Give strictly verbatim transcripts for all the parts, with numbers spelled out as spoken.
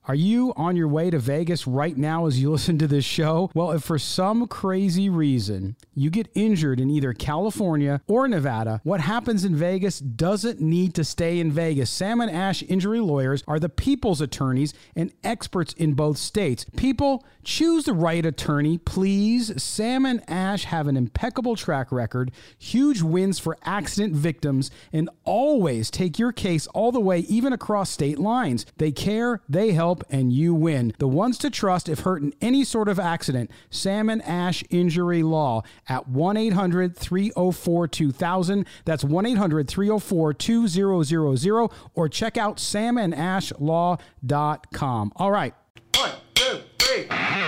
Are you on your way to Vegas right now as you listen to this show? Well, if for some crazy reason you get injured in either California or Nevada, what happens in Vegas doesn't need to stay in Vegas. Sam and Ash Injury Lawyers are the people's attorneys and experts in both states. People, choose the right attorney, please. Sam and Ash have an impeccable track record, huge wins for accident victims, and always take your case all the way, even across state lines. They care, they help, and you win. The ones to trust if hurt in any sort of accident. Sam and Ash Injury Law at one eight hundred three oh four two thousand. That's one eight hundred three oh four two thousand, or check out sam and ash law dot com. All right. One, two, three.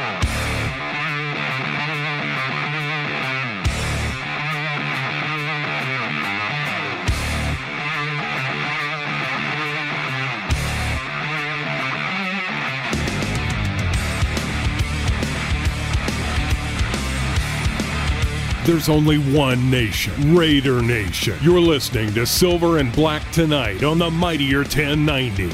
There's only one nation, Raider Nation. You're listening to Silver and Black tonight on the Mightier ten ninety.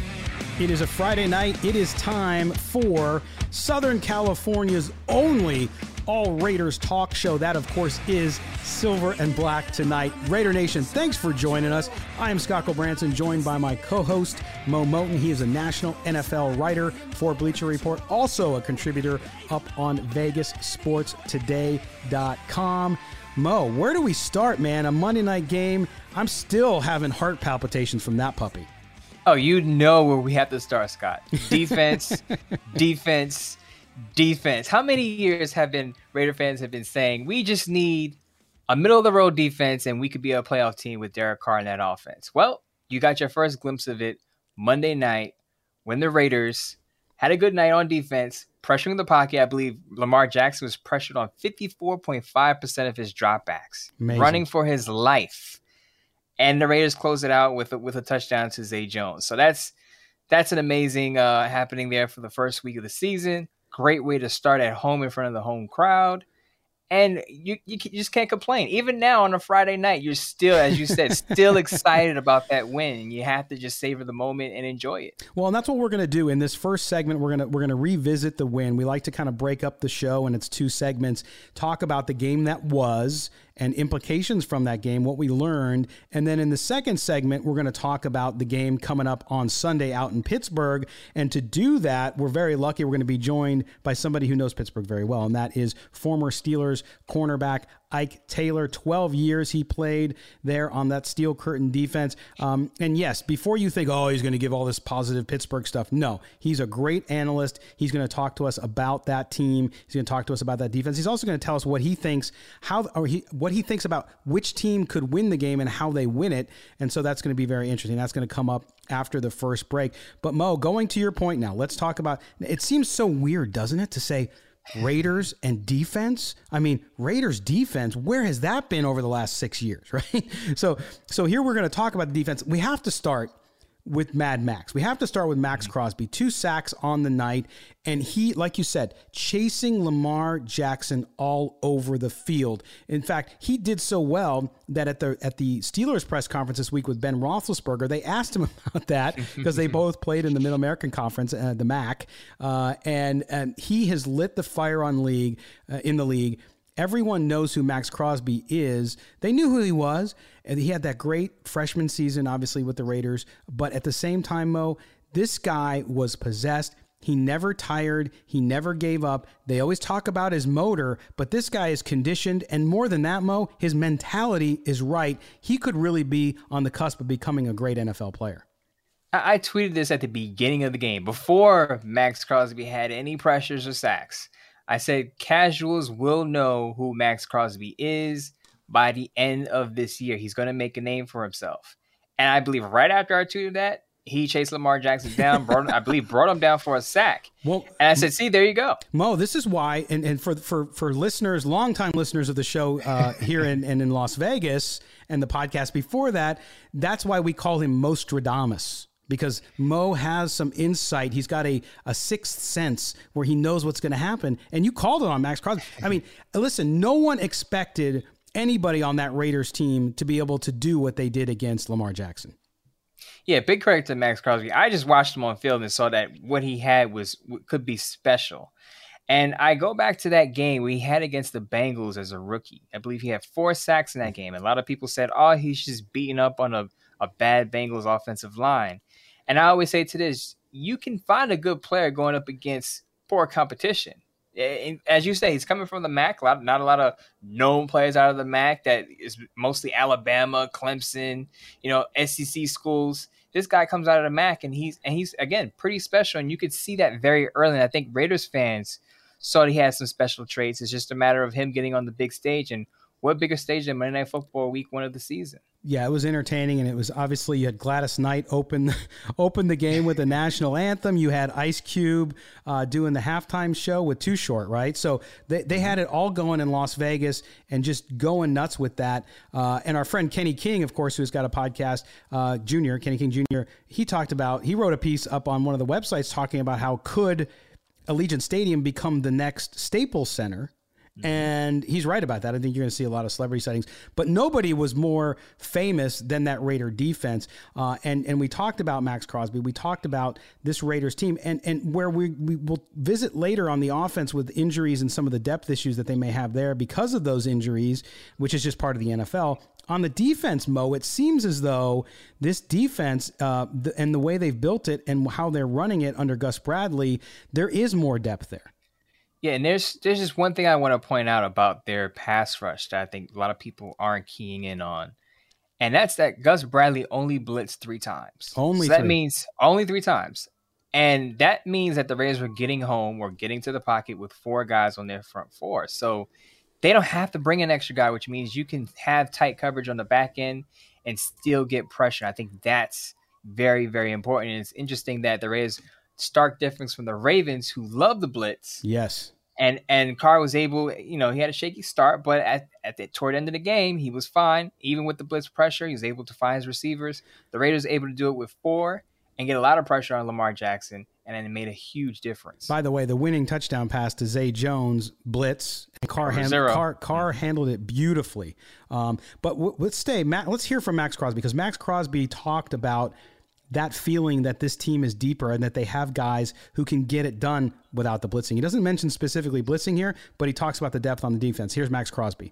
It is a Friday night. It is time for Southern California's only all Raiders talk show. That, of course, is Silver and Black tonight. Raider Nation, thanks for joining us. I am Scott Branson, joined by my co-host, Mo Moton. He is a national N F L writer for Bleacher Report, also a contributor up on Vegas Sports Today dot com. Mo, where do we start, man? A Monday night game. I'm still having heart palpitations from that puppy. Oh, you know where we have to start, Scott. Defense, defense, defense. How many years have been Raider fans have been saying we just need a middle-of-the-road defense and we could be a playoff team with Derek Carr in that offense? Well, you got your first glimpse of it Monday night when the Raiders had a good night on defense, pressuring the pocket. I believe Lamar Jackson was pressured on fifty-four point five percent of his dropbacks, Amazing. Running for his life. And the Raiders close it out with a, with a touchdown to Zay Jones. So that's that's an amazing uh, happening there for the first week of the season. Great way to start at home in front of the home crowd. And you, you you just can't complain. Even now on a Friday night, you're still, as you said, still excited about that win. And you have to just savor the moment and enjoy it. Well, and that's what we're going to do in this first segment. We're going to we're going to revisit the win. We like to kind of break up the show in its two segments, talk about the game that was and implications from that game, what we learned. And then in the second segment, we're going to talk about the game coming up on Sunday out in Pittsburgh. And to do that, we're very lucky. We're going to be joined by somebody who knows Pittsburgh very well, and that is former Steelers cornerback Ike Taylor. twelve years he played there on that Steel Curtain defense. Um, and yes, before you think, oh, he's going to give all this positive Pittsburgh stuff. No, he's a great analyst. He's going to talk to us about that team. He's going to talk to us about that defense. He's also going to tell us what he thinks, how, or he, what he thinks about which team could win the game and how they win it. And so that's going to be very interesting. That's going to come up after the first break. But Mo, going to your point now, let's talk about, it seems so weird, doesn't it, to say Raiders and defense? I mean, Raiders defense, where has that been over the last six years, right? So so here we're going to talk about the defense. We have to start with Mad Max. We have to start with Max Crosby. Two sacks on the night, and he, like you said, chasing Lamar Jackson all over the field. In fact, he did so well that at the at the Steelers press conference this week with Ben Roethlisberger, they asked him about that because they both played in the Mid-American Conference, uh, the M A C, uh, and and he has lit the fire on league uh, in the league. Everyone knows who Max Crosby is. They knew who he was, and he had that great freshman season, obviously, with the Raiders. But at the same time, Mo, this guy was possessed. He never tired. He never gave up. They always talk about his motor, but this guy is conditioned. And more than that, Mo, his mentality is right. He could really be on the cusp of becoming a great N F L player. I, I tweeted this at the beginning of the game, before Max Crosby had any pressures or sacks. I said casuals will know who Max Crosby is by the end of this year. He's going to make a name for himself. And I believe right after I tweeted that, he chased Lamar Jackson down, brought him, I believe brought him down for a sack. Well, and I said, see, there you go. Mo, this is why, and, and for, for, for listeners, longtime listeners of the show uh, here in, and in Las Vegas and the podcast before that, that's why we call him Mostradamus. Because Mo has some insight. He's got a, a sixth sense where he knows what's going to happen. And you called it on Max Crosby. I mean, listen, no one expected anybody on that Raiders team to be able to do what they did against Lamar Jackson. Yeah, big credit to Max Crosby. I just watched him on field and saw that what he had was could be special. And I go back to that game we had against the Bengals as a rookie. I believe he had four sacks in that game. A lot of people said, oh, he's just beating up on a, a bad Bengals offensive line. And I always say to this, you can find a good player going up against poor competition. And as you say, he's coming from the M A C. A lot, not a lot of known players out of the M A C. That is mostly Alabama, Clemson, you know, S E C schools. This guy comes out of the M A C, and he's and he's again pretty special. And you could see that very early. And I think Raiders fans saw that he had some special traits. It's just a matter of him getting on the big stage. And what bigger stage than Monday Night Football week one of the season? Yeah, it was entertaining, and it was obviously you had Gladys Knight open open the game with the national anthem. You had Ice Cube uh, doing the halftime show with Too Short, right? So they, they had it all going in Las Vegas and just going nuts with that. Uh, and our friend Kenny King, of course, who's got a podcast, uh, Junior, Kenny King Junior, he talked about, he wrote a piece up on one of the websites talking about how could Allegiant Stadium become the next Staples Center. And he's right about that. I think you're going to see a lot of celebrity sightings. But nobody was more famous than that Raider defense. Uh, and, and we talked about Max Crosby. We talked about this Raiders team. And, and where we, we will visit later on the offense with injuries and some of the depth issues that they may have there because of those injuries, which is just part of the N F L. On the defense, Mo, it seems as though this defense uh, the, and the way they've built it and how they're running it under Gus Bradley, there is more depth there. Yeah, and there's there's just one thing I want to point out about their pass rush that I think a lot of people aren't keying in on, and that's that Gus Bradley only blitzed three times. Only so that three. means only three times, and that means that the Raiders were getting home or getting to the pocket with four guys on their front four. So they don't have to bring an extra guy, which means you can have tight coverage on the back end and still get pressure. I think that's very, very important. And it's interesting that the Raiders, stark difference from the Ravens, who love the blitz. Yes. And and Carr was able, you know, he had a shaky start, but at, at the toward the end of the game, he was fine. Even with the blitz pressure, he was able to find his receivers. The Raiders were able to do it with four and get a lot of pressure on Lamar Jackson, and then it made a huge difference. By the way, the winning touchdown pass to Zay Jones, blitz, and Carr, hand, Carr, Carr handled it beautifully. Um, but w- let's stay. Matt, let's hear from Max Crosby, because Max Crosby talked about that feeling that this team is deeper and that they have guys who can get it done without the blitzing. He doesn't mention specifically blitzing here, but he talks about the depth on the defense. Here's Max Crosby.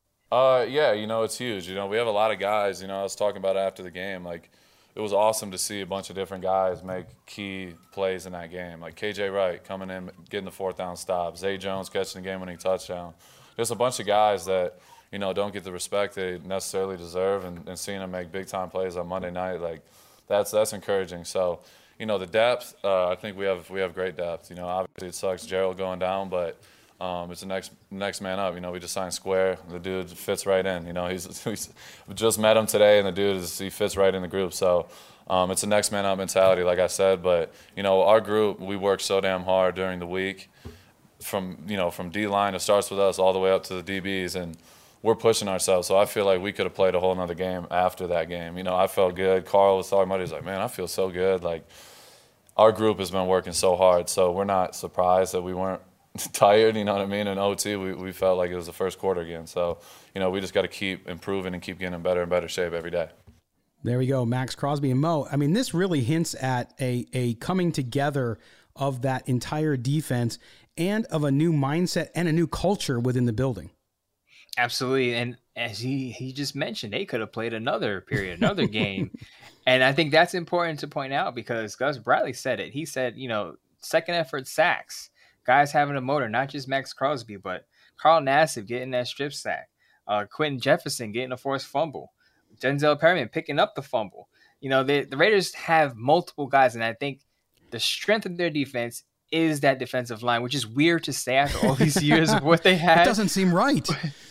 Uh, yeah, you know, it's huge. You know, we have a lot of guys, you know, I was talking about after the game, like, it was awesome to see a bunch of different guys make key plays in that game. Like K J Wright coming in, getting the fourth down stop, Zay Jones catching the game-winning touchdown. Just a bunch of guys that, you know, don't get the respect they necessarily deserve, and, and seeing them make big-time plays on Monday night, like, That's that's encouraging. So, you know, the depth, uh, I think we have we have great depth. You know, obviously it sucks Gerald going down, but um, it's the next next man up. You know, we just signed Square. The dude fits right in. You know, he's, he's we just met him today, and the dude is he fits right in the group. So um, it's a next man up mentality, like I said. But you know, our group, we work so damn hard during the week, from you know from D line, it starts with us all the way up to the D Bs, and we're pushing ourselves. So I feel like we could have played a whole nother game after that game. You know, I felt good. Carl was talking about it. He's like, man, I feel so good. Like, our group has been working so hard. So we're not surprised that we weren't tired, you know what I mean? In O T, we, we felt like it was the first quarter again. So, you know, we just got to keep improving and keep getting in better and better shape every day. There we go, Max Crosby and Mo. I mean, this really hints at a, a coming together of that entire defense and of a new mindset and a new culture within the building. Absolutely. And as he, he just mentioned, they could have played another period, another game. And I think that's important to point out because Gus Bradley said it. He said, you know, second effort sacks, guys having a motor, not just Max Crosby, but Carl Nassib getting that strip sack, uh, Quentin Jefferson getting a forced fumble, Denzel Perryman picking up the fumble. You know, they, the Raiders have multiple guys, and I think the strength of their defense is that defensive line, which is weird to say after all these years of what they had. It doesn't seem right.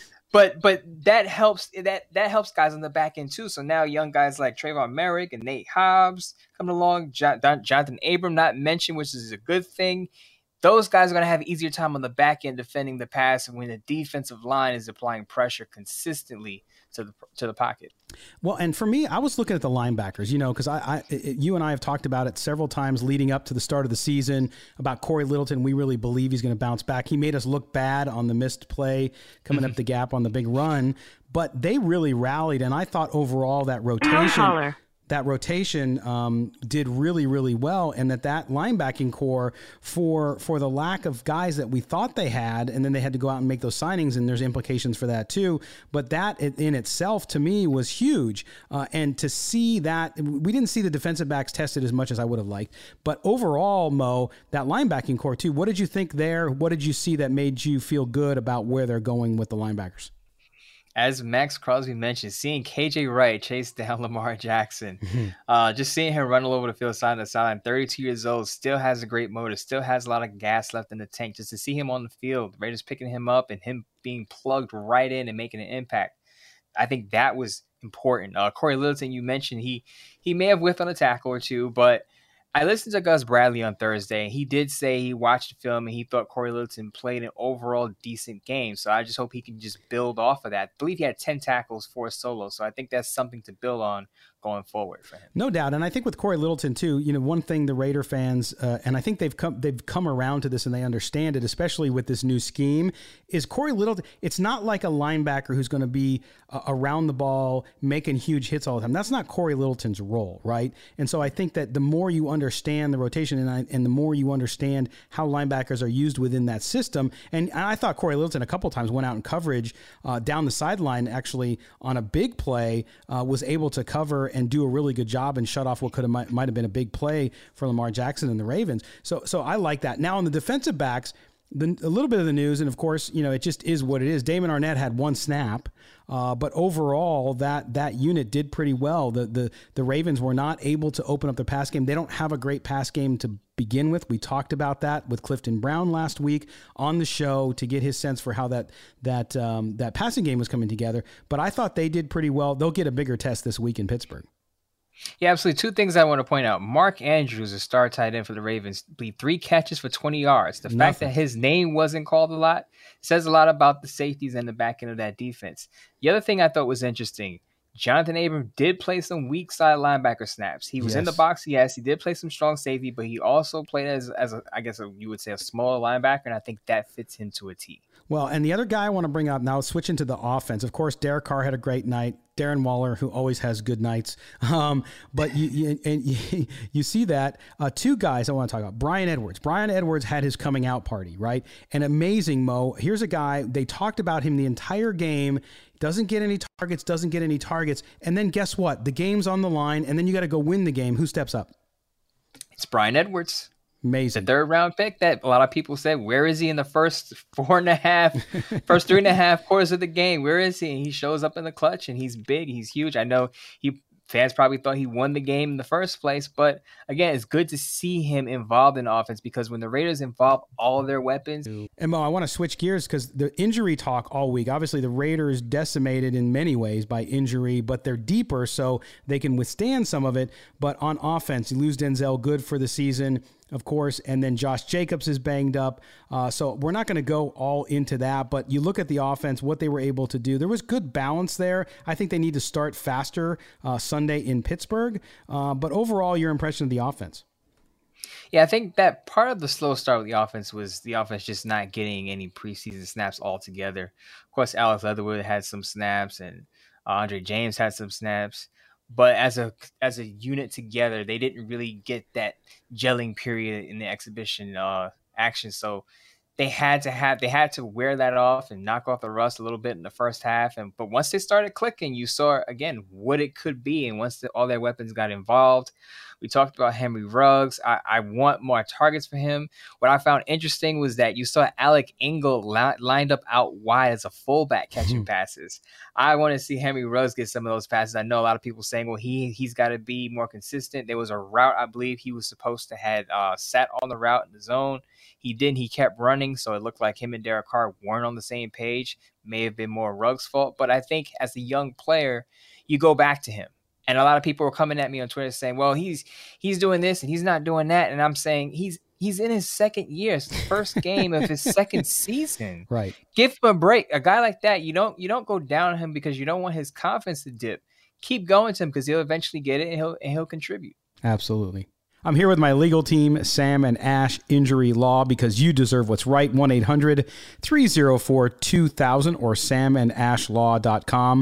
But but that helps that that helps guys on the back end too. So now young guys like Trayvon Merrick and Nate Hobbs coming along, Jonathan Abram not mentioned, which is a good thing. Those guys are going to have an easier time on the back end defending the pass when the defensive line is applying pressure consistently to the to the pocket. Well, and for me, I was looking at the linebackers, you know, because I, I, it, you and I have talked about it several times leading up to the start of the season about Corey Littleton. We really believe he's going to bounce back. He made us look bad on the missed play coming up the gap on the big run, but they really rallied. And I thought overall that rotation, that rotation um, did really, really well, and that that linebacking core, for for the lack of guys that we thought they had, and then they had to go out and make those signings, and there's implications for that too. But that in itself, to me, was huge. Uh, and to see that, we didn't see the defensive backs tested as much as I would have liked. But overall, Mo, that linebacking core too, what did you think there? What did you see that made you feel good about where they're going with the linebackers? As Max Crosby mentioned, seeing K J Wright chase down Lamar Jackson, mm-hmm. uh, just seeing him run all over the field side to side, thirty-two years old, still has a great motor, still has a lot of gas left in the tank. Just to see him on the field, the Raiders picking him up and him being plugged right in and making an impact, I think that was important. Uh, Corey Littleton, you mentioned, he he may have whiffed on a tackle or two, but I listened to Gus Bradley on Thursday, and he did say he watched the film and he thought Corey Littleton played an overall decent game. So I just hope he can just build off of that. I believe he had ten tackles, four solos. So I think that's something to build on going forward for him. No doubt. And I think with Corey Littleton too, you know, one thing the Raider fans, uh, and I think they've come, they've come around to this and they understand it, especially with this new scheme, is Corey Littleton. It's not like a linebacker who's going to be uh, around the ball, making huge hits all the time. That's not Corey Littleton's role. Right. And so I think that the more you understand the rotation and, I, and the more you understand how linebackers are used within that system. And I thought Corey Littleton a couple of times went out in coverage uh, down the sideline, actually on a big play, uh, was able to cover and do a really good job and shut off what could have might, might have been a big play for Lamar Jackson and the Ravens. So so I like that. Now on the defensive backs, the, a little bit of the news, and of course, you know, it just is what it is. Damon Arnette had one snap, uh, but overall that that unit did pretty well. The the the Ravens were not able to open up their pass game. They don't have a great pass game to begin with. We talked about that with Clifton Brown last week on the show to get his sense for how that that um, that passing game was coming together. But I thought they did pretty well. They'll get a bigger test this week in Pittsburgh. Yeah, absolutely. Two things I want to point out. Mark Andrews, a star tight end for the Ravens, played three catches for twenty yards. The Nothing. fact that his name wasn't called a lot says a lot about the safeties and the back end of that defense. The other thing I thought was interesting, Jonathan Abram did play some weak side linebacker snaps. He was yes. in the box, yes. He did play some strong safety, but he also played as, as a, I guess a, you would say, a smaller linebacker, and I think that fits him to a T. Well, and the other guy I want to bring up now, switching to the offense. Of course, Derek Carr had a great night. Darren Waller, who always has good nights. Um, but you, you, and you, you see that. Uh, two guys I want to talk about. Brian Edwards. Brian Edwards had his coming out party, right? And amazing, Mo. Here's a guy, they talked about him the entire game. Doesn't get any targets, doesn't get any targets. And then guess what? The game's on the line, and then you got to go win the game. Who steps up? It's Brian Edwards. Amazing. The third round pick that a lot of people said, where is he in the first four and a half, first three and a half quarters of the game? Where is he? And he shows up in the clutch, and he's big. He's huge. I know he fans probably thought he won the game in the first place, but again, it's good to see him involved in offense because when the Raiders involve all of their weapons. And Mo, I want to switch gears because the injury talk all week, obviously the Raiders decimated in many ways by injury, but they're deeper so they can withstand some of it. But on offense, you lose Denzel Good for the season, of course, and then Josh Jacobs is banged up. Uh, so we're not going to go all into that, but you look at the offense, what they were able to do. There was good balance there. I think they need to start faster uh, Sunday in Pittsburgh. Uh, but overall, your impression of the offense? Yeah, I think that part of the slow start with the offense was the offense just not getting any preseason snaps altogether. Of course, Alex Leatherwood had some snaps, and uh, Andre James had some snaps. But as a as a unit together, they didn't really get that gelling period in the exhibition uh, action. So they had to have they had to wear that off and knock off the rust a little bit in the first half. And but once they started clicking, you saw again what it could be. And once the, all their weapons got involved, we talked about Henry Ruggs. I, I want more targets for him. What I found interesting was that you saw Alec Engel li- lined up out wide as a fullback catching mm-hmm. passes. I want to see Henry Ruggs get some of those passes. I know a lot of people saying, well, he, he's got to be more consistent. There was a route, I believe he was supposed to have uh, sat on the route in the zone. He didn't. He kept running, so it looked like him and Derek Carr weren't on the same page. May have been more Ruggs' fault. But I think as a young player, you go back to him. And a lot of people were coming at me on Twitter saying, well, he's he's doing this and he's not doing that. And I'm saying he's he's in his second year. It's the first game of his second season. Right. Give him a break. A guy like that, you don't you don't go down on him because you don't want his confidence to dip. Keep going to him because he'll eventually get it and he'll and he'll contribute. Absolutely. I'm here with my legal team, Sam and Ash Injury Law, because you deserve what's right. one eight hundred three oh four two thousand or sam and ash law dot com.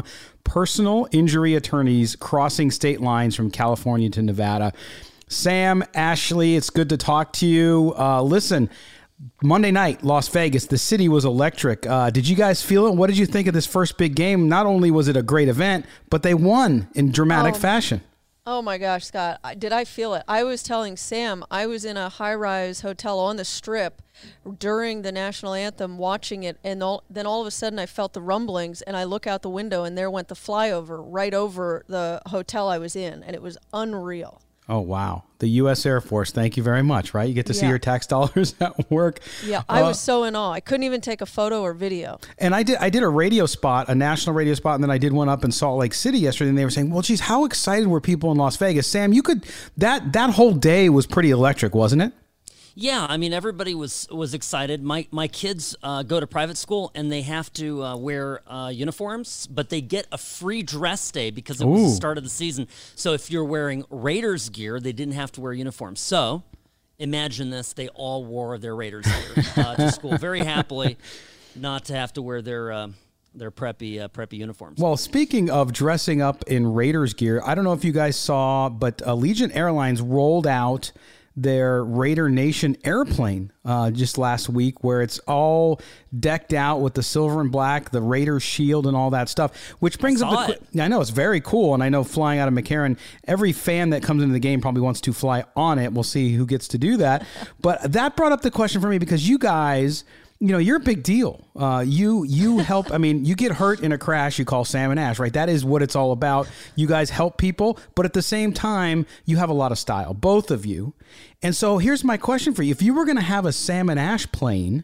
personal injury attorneys crossing state lines from California to Nevada. Sam, Ashley, it's good to talk to you. Uh, listen, Monday night, Las Vegas, the city was electric. Uh, did you guys feel it? What did you think of this first big game? Not only was it a great event, but they won in dramatic um, fashion. Oh my gosh, Scott. I, did I feel it? I was telling Sam, I was in a high-rise hotel on the Strip during the national anthem watching it, and all, then all of a sudden I felt the rumblings, and I look out the window, and there went the flyover right over the hotel I was in, and it was unreal. Oh, wow. The U S Air Force, thank you very much, right? You get to see Yeah. your tax dollars at work. Yeah, I Uh, was so in awe. I couldn't even take a photo or video. And I did I did a radio spot, a national radio spot, and then I did one up in Salt Lake City yesterday, and they were saying, well, geez, how excited were people in Las Vegas? Sam, you could, that that whole day was pretty electric, wasn't it? Yeah, I mean, everybody was was excited. My my kids uh, go to private school, and they have to uh, wear uh, uniforms, but they get a free dress day because it was Ooh. the start of the season. So if you're wearing Raiders gear, they didn't have to wear uniforms. So imagine this: they all wore their Raiders gear uh, to school very happily, not to have to wear their uh, their preppy uh, preppy uniforms. Well, speaking of dressing up in Raiders gear, I don't know if you guys saw, but Allegiant Airlines rolled out their Raider Nation airplane uh, just last week, where it's all decked out with the silver and black, the Raiders shield and all that stuff, which brings I up saw the qu- I know it's very cool, and I know flying out of McCarran, every fan that comes into the game probably wants to fly on it. We'll see who gets to do that. But that brought up the question for me, because you guys, you know, you're a big deal. Uh, you you help. I mean, you get hurt in a crash, you call Sam and Ash, right? That is what it's all about. You guys help people, but at the same time, you have a lot of style, both of you. And so here's my question for you: if you were going to have a Sam and Ash plane,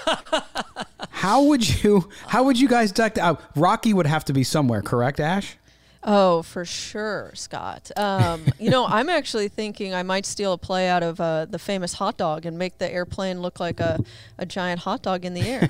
how would you how would you guys duck out? Rocky would have to be somewhere, correct, Ash? Oh, for sure, Scott. Um, you know, I'm actually thinking I might steal a play out of uh, the famous hot dog and make the airplane look like a, a giant hot dog in the air.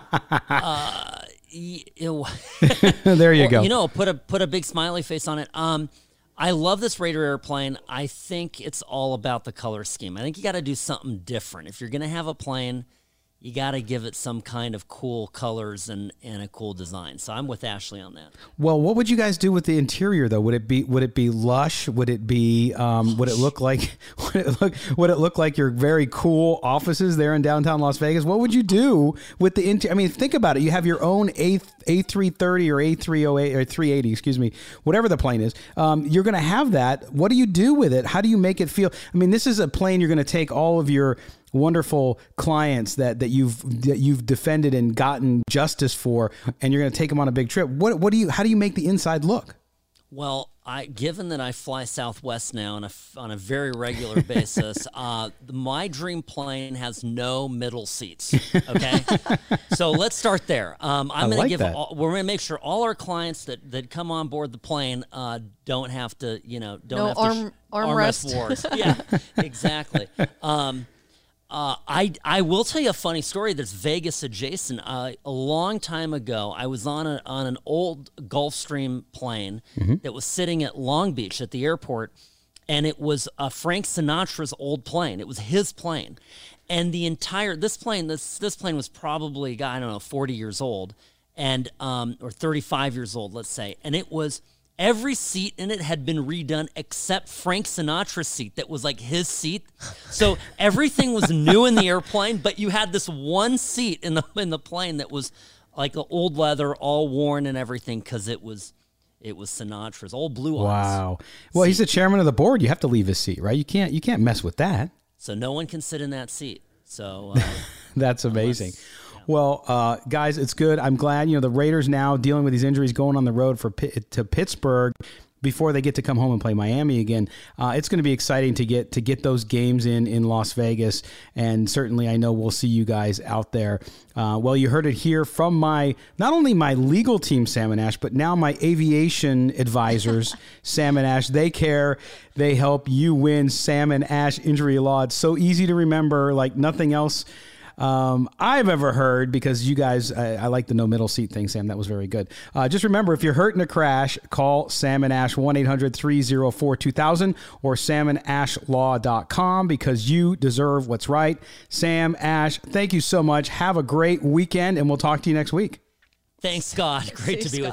uh, y- ew. There you Well, go. You know, put a put a big smiley face on it. Um, I love this Raider airplane. I think it's all about the color scheme. I think you got to do something different. If you're going to have a plane, you got to give it some kind of cool colors and, and a cool design. So I'm with Ashley on that. Well, what would you guys do with the interior, though? Would it be would it be lush? Would it be um, would it look like would it look would it look like your very cool offices there in downtown Las Vegas? What would you do with the interior? I mean, think about it. You have your own A A three thirty or A three oh eight or three eighty, excuse me, whatever the plane is. Um, you're going to have that. What do you do with it? How do you make it feel? I mean, this is a plane you're going to take all of your wonderful clients that, that you've that you've defended and gotten justice for, and you're going to take them on a big trip. What what do you how do you make the inside look? Well, I given that I fly Southwest now on a on a very regular basis, uh, my dream plane has no middle seats. Okay, so let's start there. Um, I'm going like to give that. all, we're going to make sure all our clients that, that come on board the plane uh, don't have to you know don't No have arm- to sh- armrest. wars. Yeah, exactly. Um, Uh, I I will tell you a funny story that's Vegas adjacent. Uh, a long time ago, I was on a on an old Gulfstream plane that was sitting at Long Beach at the airport, and it was uh, Frank Sinatra's old plane. It was his plane, and the entire this plane this this plane was probably I don't know forty years old, and um or thirty-five years old, let's say, and it was. Every seat in it had been redone except Frank Sinatra's seat that was like his seat. So everything was new in the airplane, but you had this one seat in the in the plane that was like the old leather, all worn and everything, because it was it was Sinatra's old blue eyes. Wow. Well, he's the chairman of the board. You have to leave his seat, right? You can't you can't mess with that. So no one can sit in that seat. So uh, That's amazing. Well, uh, guys, it's good. I'm glad, you know, the Raiders now dealing with these injuries, going on the road for to Pittsburgh before they get to come home and play Miami again. Uh, it's going to be exciting to get to get those games in in Las Vegas, and certainly I know we'll see you guys out there. Uh, well, you heard it here from my not only my legal team, Sam and Ash, but now my aviation advisors, Sam and Ash. They care. They help you win. Sam and Ash Injury Law. It's so easy to remember, like nothing else Um, I've ever heard, because you guys, I, I like the no middle seat thing, Sam. That was very good. Uh, just remember, if you're hurt in a crash, call Sam and Ash, one eight hundred three oh four two thousand or salmon ash law dot com, because you deserve what's right. Sam, Ash, thank you so much. Have a great weekend, and we'll talk to you next week. thanks, Scott. Great See to be Scott. with you.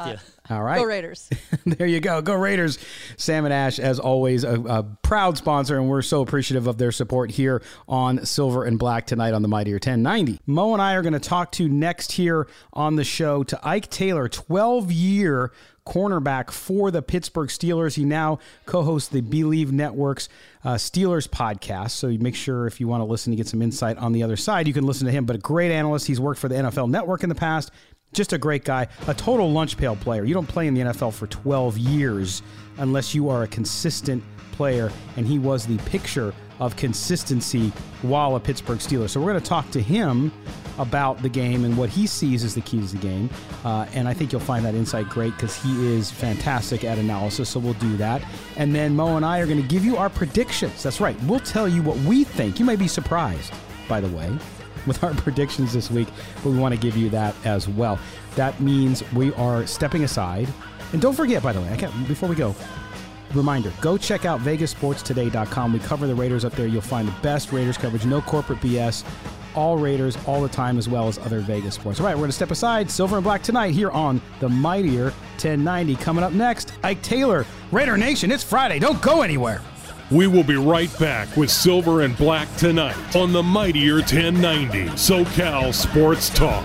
All right. Go Raiders. There you go. Go Raiders. Sam and Ash, as always, a, a proud sponsor, and we're so appreciative of their support here on Silver and Black tonight on the Mightier ten ninety. Mo and I are going to talk to next here on the show to Ike Taylor, twelve-year cornerback for the Pittsburgh Steelers. He now co-hosts the Believe Network's uh, Steelers podcast, so you make sure if you want to listen to get some insight on the other side, you can listen to him. But a great analyst. He's worked for the N F L Network in the past. Just a great guy, a total lunch pail player. You don't play in the N F L for twelve years unless you are a consistent player, and he was the picture of consistency while a Pittsburgh Steeler. So we're going to talk to him about the game and what he sees as the keys to the game, uh, and I think you'll find that insight great because he is fantastic at analysis, so we'll do that. And then Mo and I are going to give you our predictions. That's right. We'll tell you what we think. You may be surprised, by the way, with our predictions this week, but we want to give you that as well. That means we are stepping aside. And don't forget, by the way, I can't, before we go, reminder, go check out Vegas Sports Today dot com. We cover the Raiders up there. You'll find the best Raiders coverage, no corporate B S, all Raiders all the time, as well as other Vegas sports. All right, we're going to step aside. Silver and Black tonight here on the Mightier ten ninety. Coming up next, Ike Taylor, Raider Nation. It's Friday. Don't go anywhere. We will be right back with Silver and Black tonight on the Mightier ten ninety SoCal Sports Talk.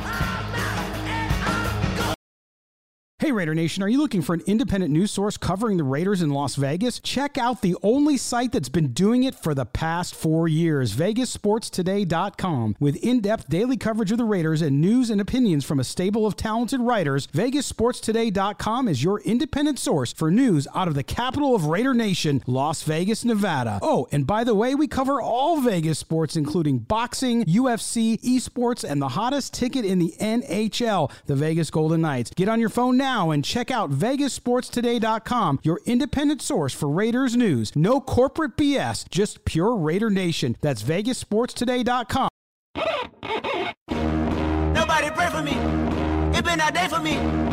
Hey Raider Nation, are you looking for an independent news source covering the Raiders in Las Vegas? Check out the only site that's been doing it for the past four years, Vegas Sports Today dot com. With in-depth daily coverage of the Raiders and news and opinions from a stable of talented writers, Vegas Sports Today dot com is your independent source for news out of the capital of Raider Nation, Las Vegas, Nevada. Oh, and by the way, we cover all Vegas sports, including boxing, U F C, esports, and the hottest ticket in the N H L, the Vegas Golden Knights. Get on your phone now and check out Vegas Sports Today dot com, your independent source for Raiders news. No corporate B S, just pure Raider Nation. That's Vegas Sports Today dot com. Nobody pray for me. It been a day for me.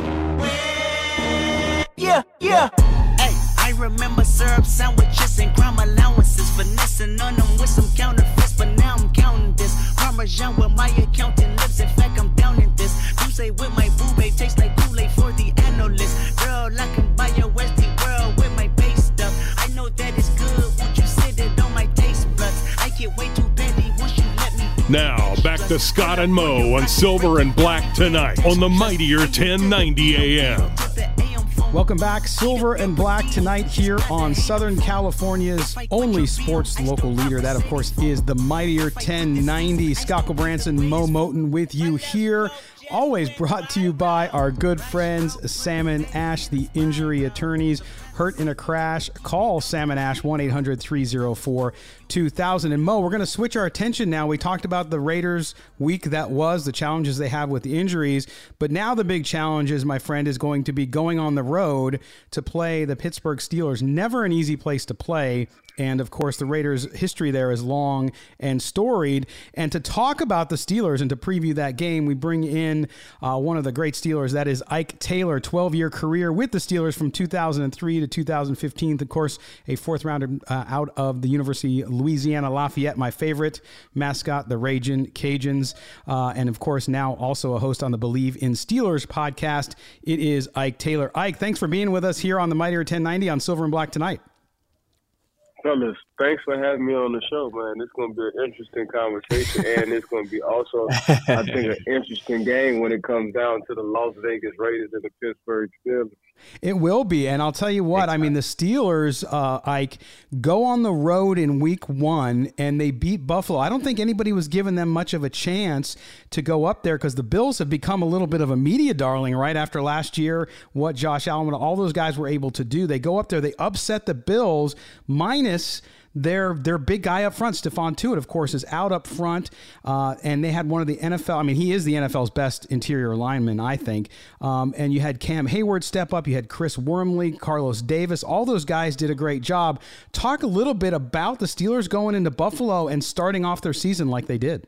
Yeah, yeah. Hey, I remember syrup sandwiches and crime allowances, finessing on them with some counterfeits, but now I'm counting this. Parmesan with my accountant lips. In fact, I'm down in this. You say with my boo babe tastes like Kool-Aid for the analyst. Girl, I can buy your Westie world with my base stuff. I know that it's good. Won't you sit it on my taste buds? I get way too petty once you let me. Now, back to Scott and Mo on Silver and Black tonight on the Mightier ten ninety A M. Welcome back. Silver and Black tonight here on Southern California's only sports local leader. That, of course, is the Mightier ten ninety. Scott Branson, Mo Moten with you here. Always brought to you by our good friends, Sam and Ash, the injury attorneys. Hurt in a crash, call Sam and Ash, one eight hundred three oh four two thousand. And Mo, we're going to switch our attention now. We talked about the Raiders week that was, the challenges they have with the injuries. But now the big challenge is, my friend, is going to be going on the road to play the Pittsburgh Steelers. Never an easy place to play. And, of course, the Raiders' history there is long and storied. And to talk about the Steelers and to preview that game, we bring in uh, one of the great Steelers. That is Ike Taylor, twelve-year career with the Steelers from two thousand three to two thousand fifteen. Of course, a fourth rounder uh, out of the University of Louisiana Lafayette, my favorite mascot, the Ragin' Cajuns. Uh, and, of course, now also a host on the Believe in Steelers podcast. It is Ike Taylor. Ike, thanks for being with us here on the Mightier ten ninety on Silver and Black tonight. Fellas, thanks for having me on the show, man. It's going to be an interesting conversation, and it's going to be also, I think, an interesting game when it comes down to the Las Vegas Raiders and the Pittsburgh Steelers. It will be, and I'll tell you what, I mean, the Steelers, uh, Ike, go on the road in week one, and they beat Buffalo. I don't think anybody was giving them much of a chance to go up there because the Bills have become a little bit of a media darling right after last year, what Josh Allen, all those guys were able to do. They go up there, they upset the Bills, minus their their big guy up front. Stephon Tuitt, of course, is out up front, uh, and they had one of the N F L, I mean, he is the N F L's best interior lineman, I think, um, and you had Cam Hayward step up, you had Chris Wormley, Carlos Davis, all those guys did a great job. Talk a little bit about the Steelers going into Buffalo and starting off their season like they did.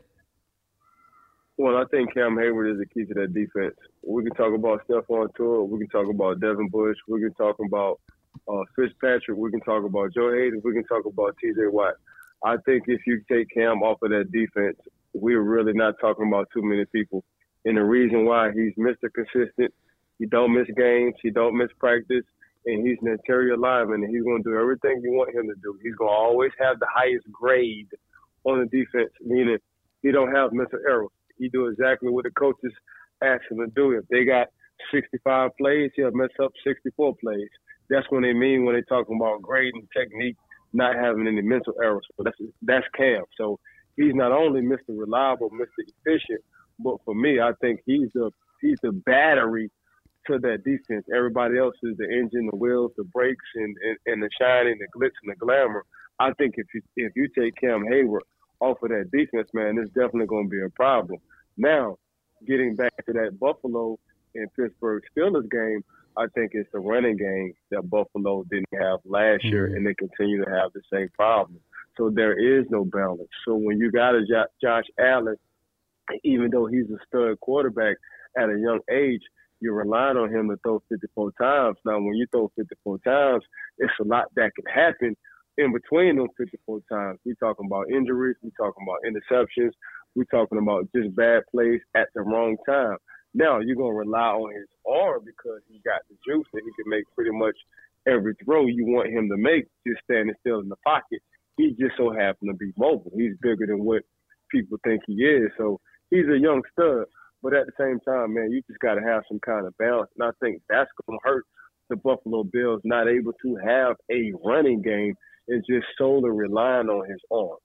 Well, I think Cam Hayward is the key to that defense. We can talk about Stephon Tuitt, we can talk about Devin Bush, we can talk about Uh, Fitzpatrick, we can talk about Joe Hayden, we can talk about T J Watt. I think if you take Cam off of that defense, we're really not talking about too many people. And the reason why, he's Mister Consistent. He don't miss games. He don't miss practice. And he's an interior lineman, and he's going to do everything you want him to do. He's going to always have the highest grade on the defense, meaning he don't have mental errors. He do exactly what the coaches ask him to do. If they got sixty-five plays, he'll mess up sixty-four plays. That's what they mean when they're talking about grading technique, not having any mental errors. So that's that's Cam. So he's not only Mister Reliable, Mister Efficient, but for me, I think he's the he's the battery to that defense. Everybody else is the engine, the wheels, the brakes, and, and, and the shining, the glitz, and the glamour. I think if you if you take Cam Hayward off of that defense, man, it's definitely going to be a problem. Now, getting back to that Buffalo and Pittsburgh Steelers game, I think it's the running game that Buffalo didn't have last mm-hmm. year, and they continue to have the same problem. So there is no balance. So when you got a J- Josh Allen, even though he's a stud quarterback at a young age, you're relying on him to throw fifty-four times. Now, when you throw fifty-four times, it's a lot that can happen in between those fifty-four times. We're talking about injuries. We're talking about interceptions. We're talking about just bad plays at the wrong time. Now, you're going to rely on his arm because he got the juice and he can make pretty much every throw you want him to make just standing still in the pocket. He just so happened to be mobile. He's bigger than what people think he is. So he's a young stud. But at the same time, man, you just got to have some kind of balance. And I think that's going to hurt the Buffalo Bills, not able to have a running game and just solely relying on his arm.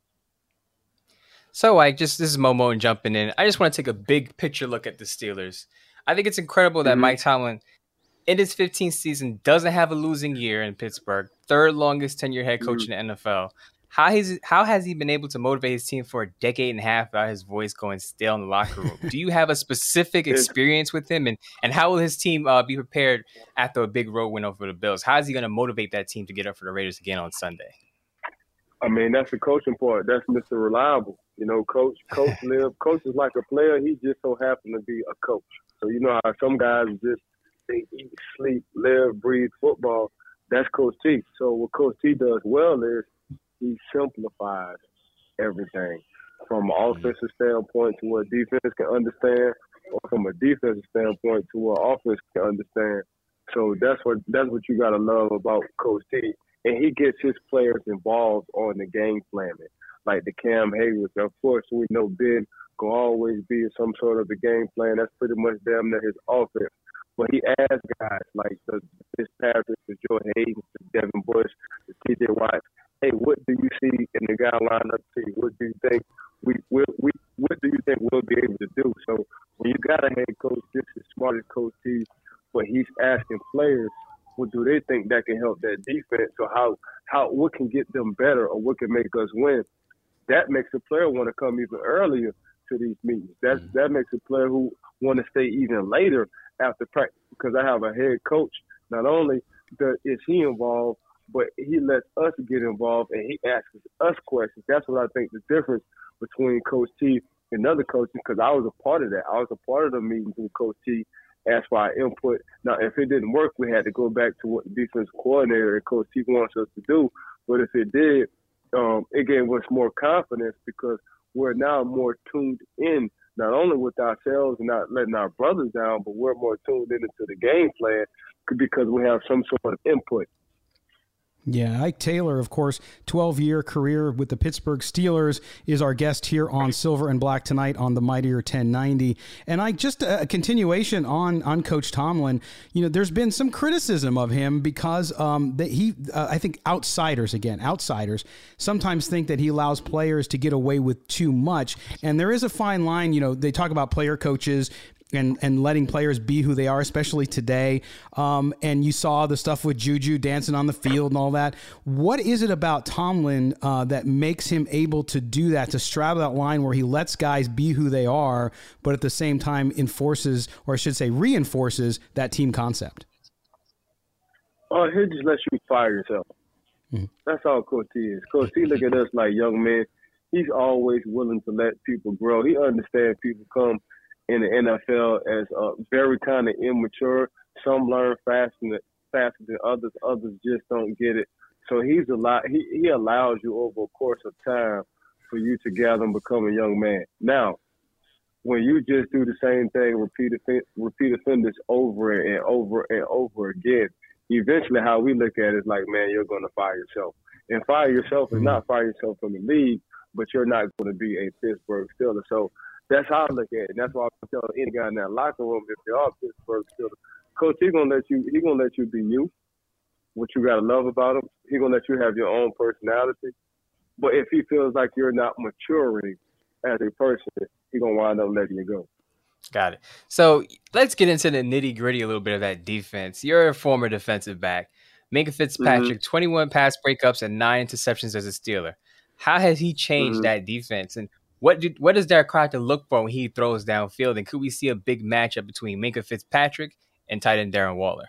So, I just this is Momo and jumping in. I just want to take a big picture look at the Steelers. I think it's incredible that mm-hmm. Mike Tomlin, in his fifteenth season, doesn't have a losing year in Pittsburgh, third longest tenure head coach mm-hmm. in the N F L. How has how has he been able to motivate his team for a decade and a half without his voice going stale in the locker room? Do you have a specific experience with him, and and how will his team uh, be prepared after a big road win over the Bills? How is he going to motivate that team to get up for the Raiders again on Sunday? I mean, that's the coaching part. That's Mister Reliable. You know, coach, coach live. Coach is like a player. He just so happened to be a coach. So you know how some guys just they eat, sleep, live, breathe football. That's Coach T. So what Coach T does well is he simplifies everything from an offensive standpoint to what defense can understand, or from a defensive standpoint to what offense can understand. So that's what that's what you gotta love about Coach T. And he gets his players involved on the game planning, like the Cam Hayward. Of course, we know Ben will always be some sort of a game plan. That's pretty much damn near his offense. But he asks guys like the Fitzpatrick, the Joe Hayden, the Devin Bush, the T J Watt, hey, what do you see in the guy lineup? See, what do you think we will we what do you think we'll be able to do? So when you got a head coach, this is smart as Coach T, but he's asking players, what do they think that can help that defense, or how how what can get them better, or what can make us win? That makes a player want to come even earlier to these meetings. That mm-hmm. that makes a player who want to stay even later after practice, because I have a head coach. Not only does, is he involved, but he lets us get involved and he asks us questions. That's what I think the difference between Coach T and other coaches, because I was a part of that. I was a part of the meetings with Coach T, asked for our input. Now, if it didn't work, we had to go back to what the defensive coordinator and Coach T wants us to do. But if it did, um, it gave us more confidence because we're now more tuned in, not only with ourselves and not letting our brothers down, but we're more tuned into the game plan because we have some sort of input. Yeah, Ike Taylor, of course, twelve-year career with the Pittsburgh Steelers, is our guest here on Silver and Black tonight on the Mightier ten ninety. And I just a continuation on on Coach Tomlin. You know, there's been some criticism of him because um, that he, uh, I think, outsiders again, outsiders sometimes think that he allows players to get away with too much. And there is a fine line. You know, they talk about player coaches and and letting players be who they are, especially today. Um, and you saw the stuff with Juju dancing on the field and all that. What is it about Tomlin uh, that makes him able to do that, to straddle that line where he lets guys be who they are, but at the same time enforces, or I should say reinforces, that team concept? Oh, he just lets you fire yourself. Mm-hmm. That's all Coach T is. Coach T look at us like young men. He's always willing to let people grow. He understands people come in the N F L as uh, very kind of immature. Some learn faster than, faster than others. Others just don't get it. So he's a lot. He, he allows you over a course of time for you to gather and become a young man. Now, when you just do the same thing, repeat repeat offenders over and over and over again, eventually how we look at it is like, man, you're going to fire yourself. And fire yourself is not fire yourself from the league, but you're not going to be a Pittsburgh Steeler. So that's how I look at it. And that's why I tell any guy in that locker room, if they are Pittsburgh Steelers, coach, he's gonna let you. He's gonna let you be you. What you gotta love about him. He's gonna let you have your own personality. But if he feels like you're not maturing as a person, he's gonna wind up letting you go. Got it. So let's get into the nitty gritty a little bit of that defense. You're a former defensive back. Minkah Fitzpatrick, mm-hmm. twenty-one pass breakups and nine interceptions as a Steeler. How has he changed mm-hmm. that defense? And what did what does Derek Carr to look for when he throws downfield? And could we see a big matchup between Minkah Fitzpatrick and tight end Darren Waller?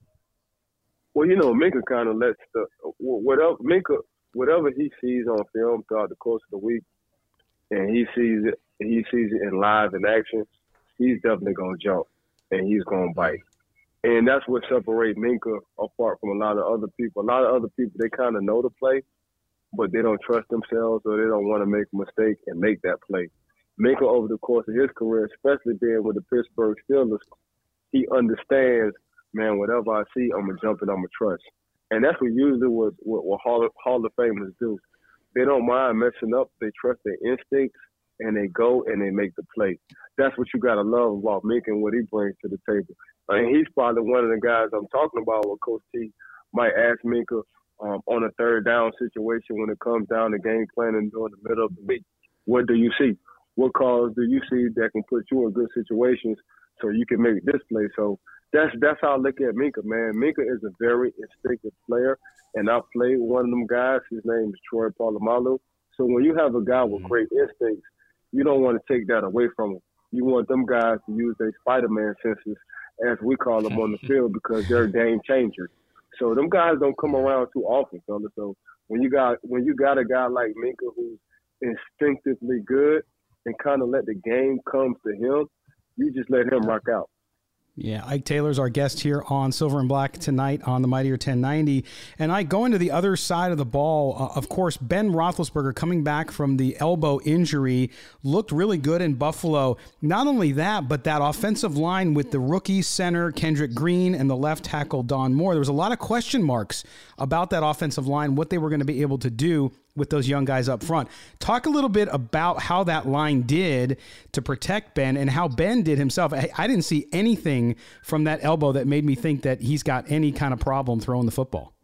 Well, you know, Minkah kind of lets the whatever Minkah whatever he sees on film throughout the course of the week, and he sees it, he sees it in live in action. He's definitely gonna jump and he's gonna bite, and that's what separates Minkah apart from a lot of other people. A lot of other people, they kind of know the play, but they don't trust themselves or they don't want to make a mistake and make that play. Minkah, over the course of his career, especially being with the Pittsburgh Steelers, he understands, man, whatever I see, I'm going to jump and I'm going to trust. And that's what usually what, what, what Hall, of, Hall of Famers do. They don't mind messing up. They trust their instincts, and they go and they make the play. That's what you got to love about Minkah and what he brings to the table. And he's probably one of the guys I'm talking about where Coach T might ask Minkah um, on a third down situation when it comes down to game planning during the middle of the week. What do you see? What calls do you see that can put you in good situations so you can make this play? So that's that's how I look at Minkah, man. Minkah is a very instinctive player, and I played one of them guys. His name is Troy Polamalu. So when you have a guy with great instincts, you don't want to take that away from him. You want them guys to use their Spider-Man senses, as we call them, on the field because they're game changers. So them guys don't come around too often, fella. So when you got when you got a guy like Minkah who's instinctively good and kind of let the game come to him, you just let him rock out. Yeah, Ike Taylor's our guest here on Silver and Black tonight on the Mightier ten ninety. And I go into the other side of the ball. Uh, of course, Ben Roethlisberger, coming back from the elbow injury, looked really good in Buffalo. Not only that, but that offensive line with the rookie center Kendrick Green and the left tackle Don Moore. There was a lot of question marks about that offensive line, what they were going to be able to do with those young guys up front. Talk a little bit about how that line did to protect Ben and how Ben did himself. I, I didn't see anything from that elbow that made me think that he's got any kind of problem throwing the football.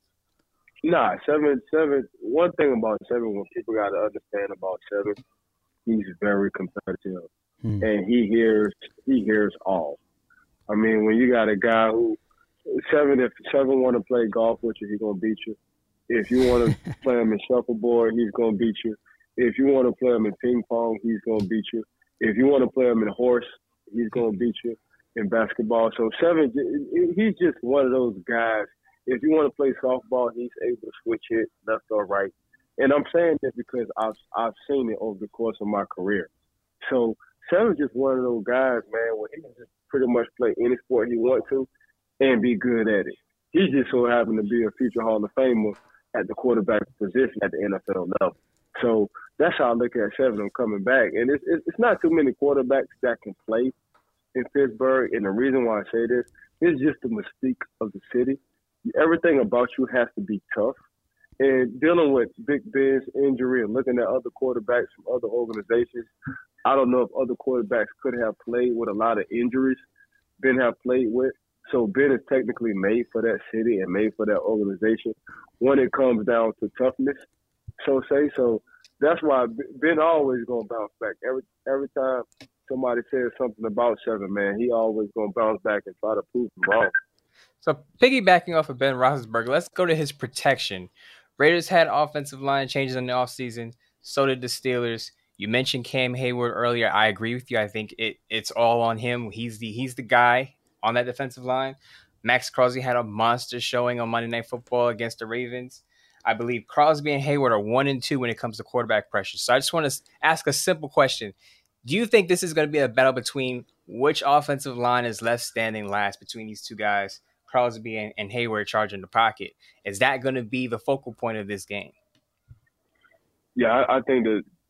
Nah, seven, seven. One thing about seven, when people got to understand about seven, he's very competitive, hmm. and he hears he hears all. I mean, when you got a guy who seven, if seven want to play golf with you, he's gonna beat you. If you want to play him in shuffleboard, he's going to beat you. If you want to play him in ping pong, he's going to beat you. If you want to play him in horse, he's going to beat you in basketball. So seven, he's just one of those guys. If you want to play softball, he's able to switch it left or right. And I'm saying this because I've I've seen it over the course of my career. So seven's just one of those guys, man, where he can just pretty much play any sport he wants to and be good at it. He just so happened to be a future Hall of Famer at the quarterback position at the N F L level. So that's how I look at Seven coming back. And it's, it's not too many quarterbacks that can play in Pittsburgh. And the reason why I say this is just the mystique of the city. Everything about you has to be tough. And dealing with Big Ben's injury and looking at other quarterbacks from other organizations, I don't know if other quarterbacks could have played with a lot of injuries Ben have played with. So Ben is technically made for that city and made for that organization when it comes down to toughness, so say. So that's why Ben always going to bounce back. Every every time somebody says something about Seven, man, he always going to bounce back and try to prove them wrong. So piggybacking off of Ben Roethlisberger, let's go to his protection. Raiders had offensive line changes in the offseason. So did the Steelers. You mentioned Cam Hayward earlier. I agree with you. I think it it's all on him. He's the he's the guy on that defensive line. Max Crosby had a monster showing on Monday Night Football against the Ravens. I believe Crosby and Hayward are one and two when it comes to quarterback pressure. So I just want to ask a simple question. Do you think this is going to be a battle between which offensive line is left standing last between these two guys, Crosby and, and Hayward charging the pocket? Is that going to be the focal point of this game? Yeah, I, I think that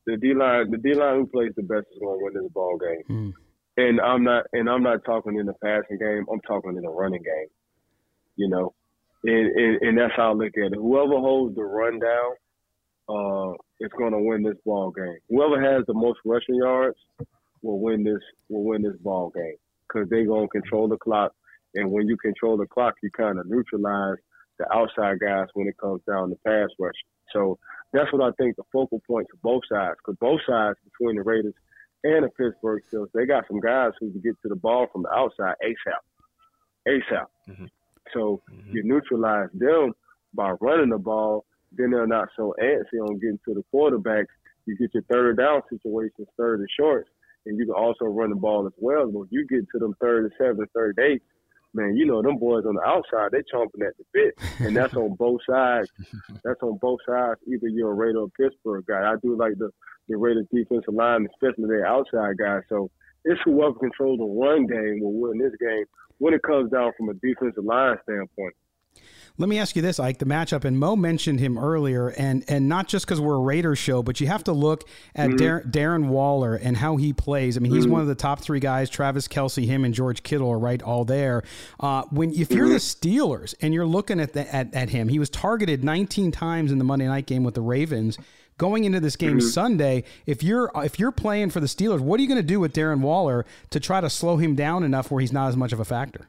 the D line, the D line who plays the best is going to win this ball game. Mm. And I'm not, and I'm not talking in the passing game. I'm talking in the running game. You know, and, and, and that's how I look at it. Whoever holds the run down, uh, is going to win this ball game. Whoever has the most rushing yards will win this. Will win this ball game because they're going to control the clock. And when you control the clock, you kind of neutralize the outside guys when it comes down to pass rush. So that's what I think the focal points of both sides, because both sides between the Raiders and the Pittsburgh Steelers, they got some guys who can get to the ball from the outside ASAP. ASAP. Mm-hmm. So mm-hmm. you neutralize them by running the ball, then they're not so antsy on getting to the quarterbacks. You get your third down situations, third and shorts, and you can also run the ball as well. But if you get to them third and seven, third and eight, man, you know, them boys on the outside, they chomping at the bit. And that's on both sides. That's on both sides. Either you're a Raider or Pittsburgh guy. I do like the, the Raiders defensive line, especially their outside guys. So it's whoever controls the run game will win this game when it comes down from a defensive line standpoint. Let me ask you this, Ike, the matchup, and Mo mentioned him earlier, and and not just because we're a Raiders show, but you have to look at mm-hmm. Dar- Darren Waller and how he plays. I mean, he's mm-hmm. one of the top three guys. Travis Kelce, him, and George Kittle are right all there. Uh, when if you're mm-hmm. the Steelers and you're looking at, the, at at him, he was targeted nineteen times in the Monday night game with the Ravens. Going into this game mm-hmm. Sunday, if you're if you're playing for the Steelers, what are you going to do with Darren Waller to try to slow him down enough where he's not as much of a factor?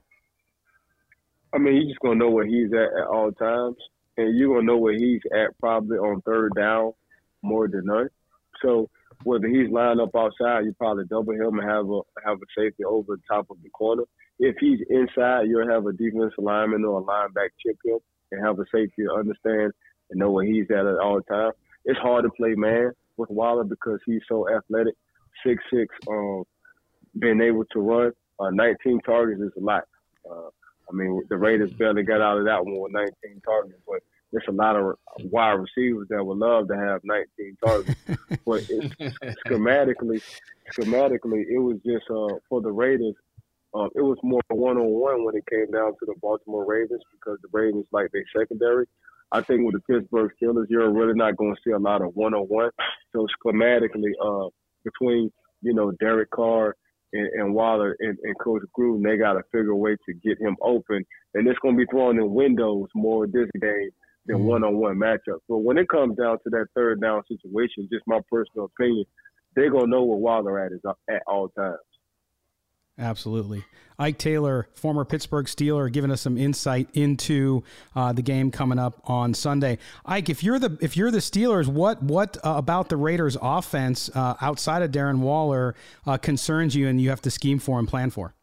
I mean, you're just going to know where he's at at all times, and you're going to know where he's at probably on third down more than none. So whether he's lined up outside, you probably double him and have a have a safety over the top of the corner. If he's inside, you'll have a defensive lineman or a linebacker chip him and have a safety to understand and know where he's at at all times. It's hard to play man with Waller because he's so athletic, six six, um, being able to run. Uh, nineteen targets is a lot. Uh, I mean, the Raiders barely got out of that one with nineteen targets, but there's a lot of wide receivers that would love to have nineteen targets. But it, schematically, schematically, it was just uh, for the Raiders. Uh, it was more one-on-one when it came down to the Baltimore Ravens because the Ravens like their secondary. I think with the Pittsburgh Steelers, you're really not going to see a lot of one-on-one. So schematically, uh, between you know Derek Carr and, and Waller and, and Coach Gruden, they got to figure a way to get him open. And it's going to be thrown in windows more this game than mm-hmm. one-on-one matchup. So when it comes down to that third down situation, just my personal opinion, they're going to know where Waller at is at all times. Absolutely. Ike Taylor, former Pittsburgh Steeler, giving us some insight into uh, the game coming up on Sunday. Ike, if you're the if you're the Steelers, what what uh, about the Raiders' offense uh, outside of Darren Waller uh, concerns you, and you have to scheme for and plan for?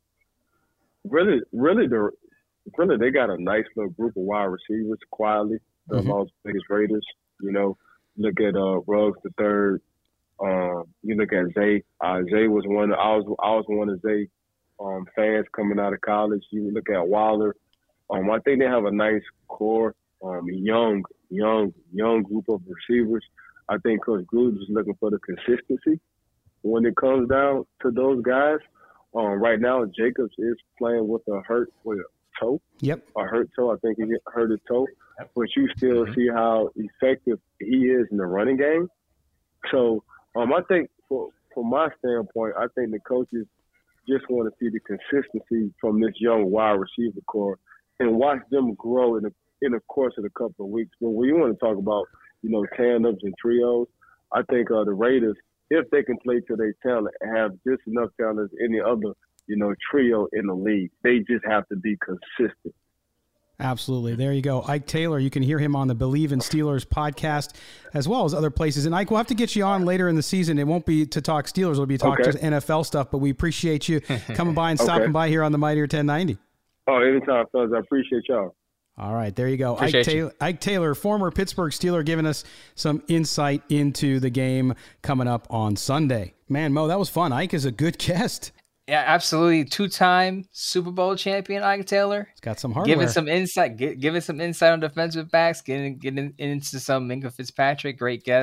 Really, really, the really they got a nice little group of wide receivers quietly. The mm-hmm. Las Vegas Raiders. You know, look at uh, Ruggs the third. Um, you look at Zay. Uh, Zay was one. I was I was one of Zay um, fans coming out of college. You look at Waller. Um, I think they have a nice core, um, young, young, young group of receivers. I think Coach Gruden is looking for the consistency when it comes down to those guys. Um, right now, Jacobs is playing with a hurt with a toe. Yep, a hurt toe. I think he hurt his toe, but you still mm-hmm. see how effective he is in the running game. So. Um, I think, for, from my standpoint, I think the coaches just want to see the consistency from this young wide receiver core and watch them grow in the in the course of a couple of weeks. But when you want to talk about, you know, tandems and trios, I think uh, the Raiders, if they can play to their talent, have just enough talent as any other, you know, trio in the league. They just have to be consistent. Absolutely. There you go. Ike Taylor, you can hear him on the Believe in Steelers podcast as well as other places. And Ike, we'll have to get you on later in the season. It won't be to talk Steelers. It'll be talk okay. to N F L stuff, but we appreciate you coming by and okay. stopping by here on the Mightier ten ninety. Oh, anytime, fellas. I appreciate y'all. All right, there you go. Ike Taylor, Ike Taylor, former Pittsburgh Steeler, giving us some insight into the game coming up on Sunday. Man, Mo, that was fun. Ike is a good guest. Yeah, absolutely. Two-time Super Bowl champion Ike Taylor. He's got some hardware. Giving some insight, giving some insight on defensive backs, getting getting into some Minkah Fitzpatrick. Great guest.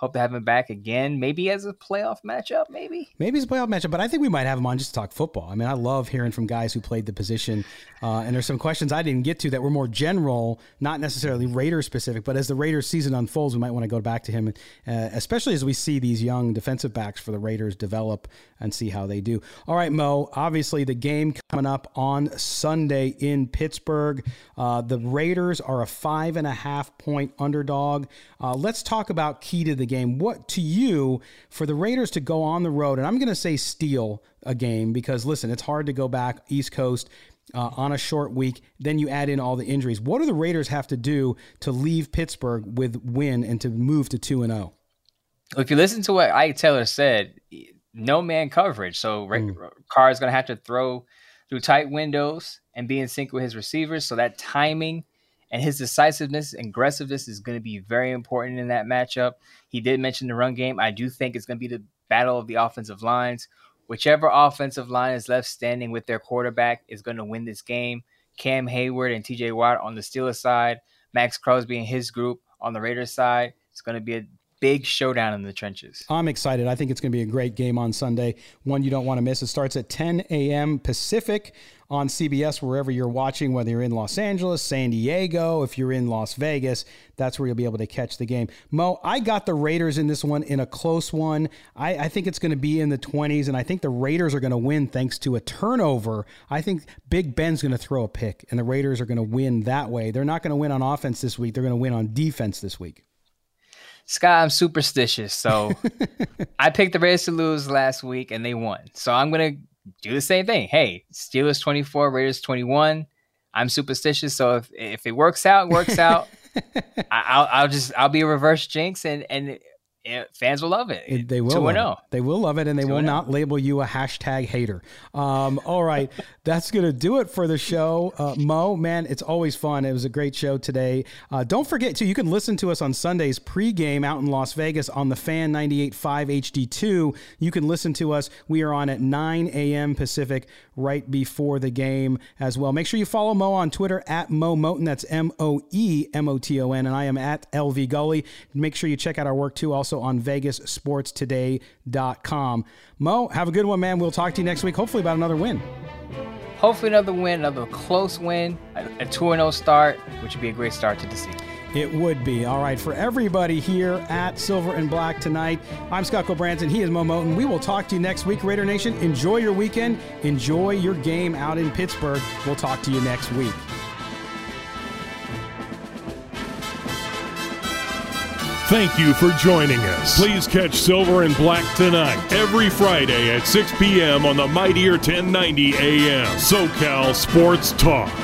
Hope to have him back again, maybe as a playoff matchup, maybe. Maybe it's a playoff matchup, but I think we might have him on just to talk football. I mean, I love hearing from guys who played the position, uh, and there's some questions I didn't get to that were more general, not necessarily Raiders specific, but as the Raiders season unfolds, we might want to go back to him, uh, especially as we see these young defensive backs for the Raiders develop and see how they do. All right, Mo, obviously the game coming up on Sunday in Pittsburgh. Uh, the Raiders are a five and a half point underdog. Uh, let's talk about key to the game. What to you for the Raiders to go on the road, and I'm going to say steal a game because, listen, it's hard to go back East Coast uh, on a short week. Then you add in all the injuries. What do the Raiders have to do to leave Pittsburgh with win and to move to two and oh? If you listen to what Ike Taylor said, no man coverage. So mm. Carr is going to have to throw through tight windows and be in sync with his receivers. So that timing and his decisiveness and aggressiveness is going to be very important in that matchup. He did mention the run game. I do think it's going to be the battle of the offensive lines. Whichever offensive line is left standing with their quarterback is going to win this game. Cam Hayward and T J Watt on the Steelers side, Max Crosby and his group on the Raiders side. It's going to be a big showdown in the trenches. I'm excited. I think it's going to be a great game on Sunday, one you don't want to miss. It starts at ten a.m. Pacific on C B S, wherever you're watching, whether you're in Los Angeles, San Diego, if you're in Las Vegas, that's where you'll be able to catch the game. Mo, I got the Raiders in this one in a close one. I, I think it's going to be in the twenties, and I think the Raiders are going to win thanks to a turnover. I think Big Ben's going to throw a pick, and the Raiders are going to win that way. They're not going to win on offense this week. They're going to win on defense this week. Scott, I'm superstitious, so I picked the Raiders to lose last week, and they won. So I'm going to do the same thing. Hey, Steelers twenty-four, Raiders twenty-one. I'm superstitious, so if if it works out, it works out. I, I'll I'll just I'll be a reverse jinx, and and it, fans will love it. it they will. two love it. They will love it, and they will not label you a hashtag hater. Um, all right, that's gonna do it for the show. Uh, Mo, man, it's always fun. It was a great show today. Uh, don't forget too, you can listen to us on Sundays pregame out in Las Vegas on the Fan ninety-eight point five H D two. You can listen to us. We are on at nine a.m. Pacific right before the game as well. Make sure you follow Mo on Twitter at Mo Moton. That's M O E M O T O N, and I am at L V Gully. Make sure you check out our work too, also on Vegas Sports Today dot com. Mo, have a good one, man. We'll talk to you next week, hopefully about another win. Hopefully another win, another close win, a two and oh start, which would be a great start to the season. It would be. All right, for everybody here at Silver and Black tonight, I'm Scott Branson. He is Mo Moton. We will talk to you next week, Raider Nation. Enjoy your weekend. Enjoy your game out in Pittsburgh. We'll talk to you next week. Thank you for joining us. Please catch Silver and Black tonight, every Friday at six p.m. on the Mightier ten ninety A M SoCal Sports Talk.